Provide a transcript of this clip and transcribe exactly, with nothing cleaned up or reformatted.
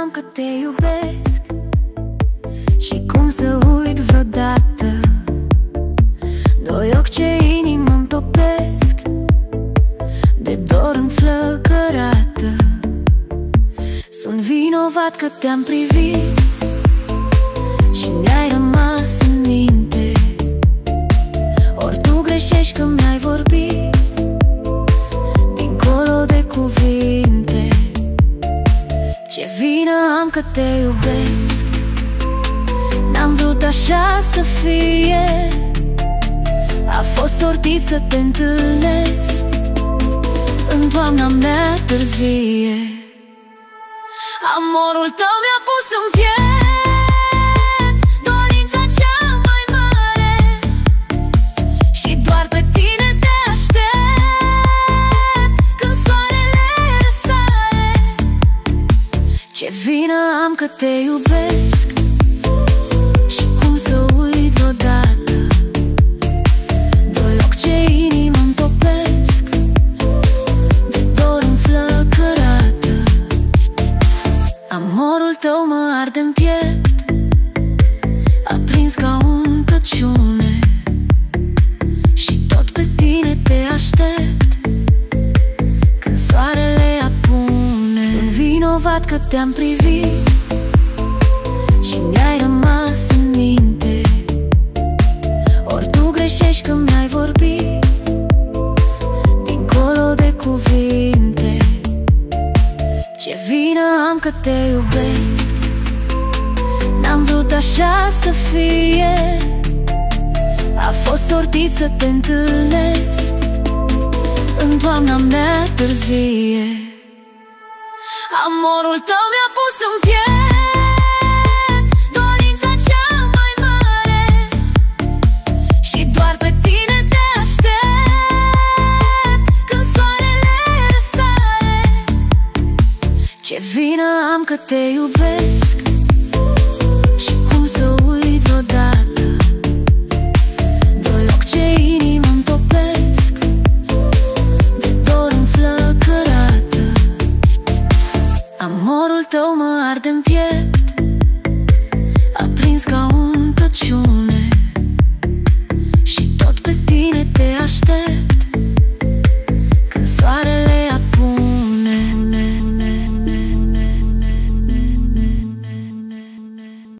că te iubesc și cum să uit vreodată. Doi ochi ce inimă-mi topesc, de dor înflăcărată. Sunt vinovat că te-am privit și mi-ai rămas în minte. Ori tu greșești că mi-ai vorbit dincolo de cuvinte. Ce vină am că te iubesc, n-am vrut așa să fie. A fost sortit să te întâlnesc în toamna mea târzie. Amorul tău mi-a pus în piept dorința cea mai mare și doar pe tine te aștept când soarele răsare. Ce vină am că te iubesc și cum să uit vreodată. Doi ochi ce inimă-mi topesc, de dor înflăcărată. Amorul tău mă arde-n piept, aprins ca un căciune, și tot pe tine te aștept când soarele apune. Sunt vinovat că te-am privit și mi-ai rămas în minte. Ori tu greșești că mi-ai vorbit dincolo de cuvinte. Ce vină am că te iubesc, n-am vrut așa să fie. A fost sortit să te întâlnesc în toamna mea târzie. Amorul tău mi-a pus în piept dorința cea mai mare și doar pe tine te aștept când soarele răsare. Ce vină am că te iubesc